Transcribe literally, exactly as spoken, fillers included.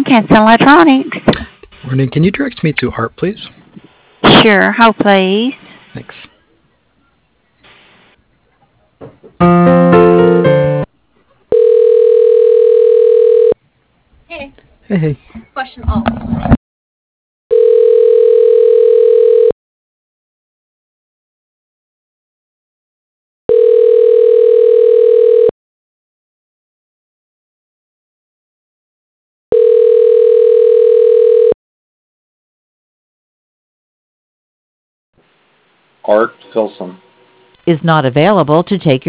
Canson Electronics. Morning. Can you direct me to Art, please? Sure, hold please. Thanks. Hey, Hey, hey. question all. Art Filson is not available to take your